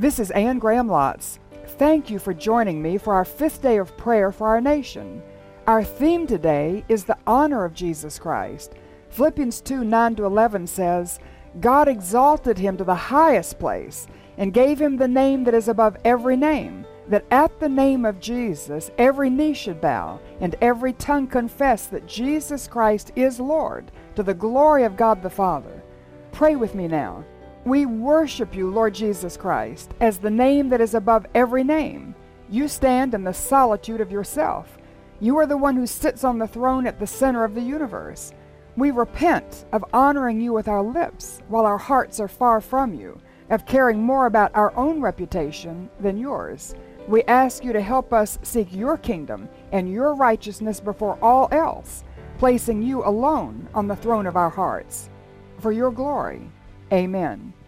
This is Anne Graham Lotz. Thank you for joining me for our 5th day of prayer for our nation. Our theme today is the honor of Jesus Christ. Philippians 2:9-11 says, God exalted him to the highest place and gave him the name that is above every name, that at the name of Jesus every knee should bow and every tongue confess that Jesus Christ is Lord, to the glory of God the Father. Pray with me now. We worship you, Lord Jesus Christ, as the name that is above every name. You stand in the solitude of yourself. You are the one who sits on the throne at the center of the universe. We repent of honoring you with our lips while our hearts are far from you, of caring more about our own reputation than yours. We ask you to help us seek your kingdom and your righteousness before all else, placing you alone on the throne of our hearts. For your glory. Amen.